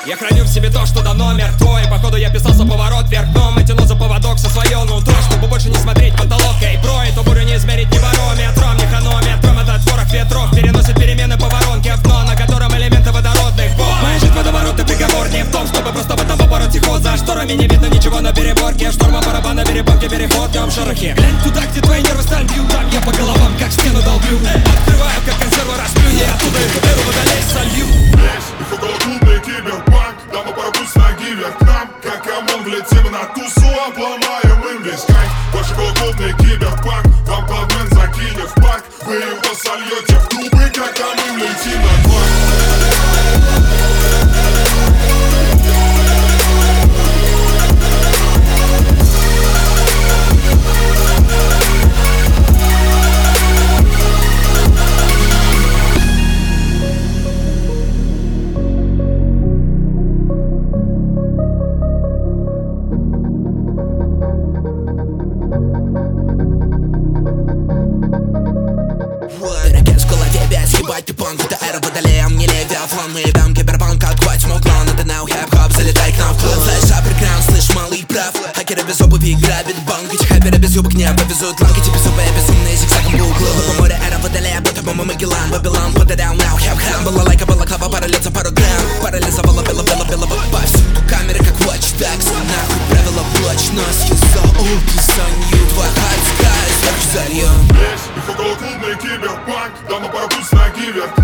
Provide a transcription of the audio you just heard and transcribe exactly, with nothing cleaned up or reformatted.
Я храню в себе то, что давно мертво. И походу я писался поворот вверх дном и тяну за поводок со свое нутро, чтобы больше не смотреть потолок. Эй, бро, эту бурю не измерить ни барометром, ни хронометром. Этот ворох ветров переносит перемены по воронке в дно, на котором элементы водородных бомб. Моя жизнь водоворот и приговор не в том, чтобы просто в этом побороть тихо. За шторами не видно ничего на переборке. Шторма барабана, переборки, переход, днем шорохи. Глянь туда, где твои нервы сталь бьют. Там я по головам, как стену долблю. Открываю, как консерву расплю. Я оттуда их беру, водолей солью. Их около клубный киберпанк. Дама парапульс ноги вверх к нам. Как ОМОН влетим на тусу, обломаем им весь кайф. Больше около клубный киберпанк. Вам плавмен закинет в парк. Вы его сольете в трубы, когда мы влетим на тварь. Перекес в голове, без ебать ты понг. Это эра водолея, мне левиафон. Мы ебем киберпанк, как white smoke клон. Это now хип-хоп, залетай к нам в клуб. Флэш, апперкраун, слышь, малый прав. Хакеры без обуви грабят банк. Эти хайперы без юбок не повезут ланки. Тебе зубы безумные, зигзагом по углу. По морю эра водолея, будто по Магеллан. Вавилон, put it down now, хип-хоп. Была лайка, была клава, парализа пару грамм. Парализовала, бело, бело, бело, повсюду камеры, как watch dogs. Нахуй правила блочностью. So old, on you. Твой hard sky, сверху зальем. Их около клубный киберпанк. Дама парапульс ноги вверх.